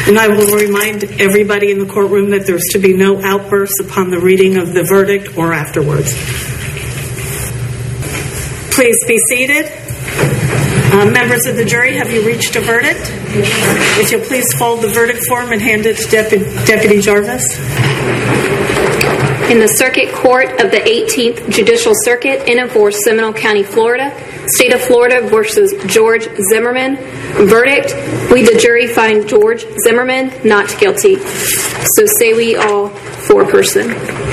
And I will remind everybody in the courtroom that there's to be no outbursts upon the reading of the verdict or afterwards. Please be seated. Members of the jury, have you reached a verdict? If you'll please fold the verdict form and hand it to Deputy Jarvis. In the Circuit Court of the 18th Judicial Circuit in and for Seminole County, Florida, State of Florida versus George Zimmerman. Verdict: we, the jury, find George Zimmerman not guilty. So say we all, foreperson.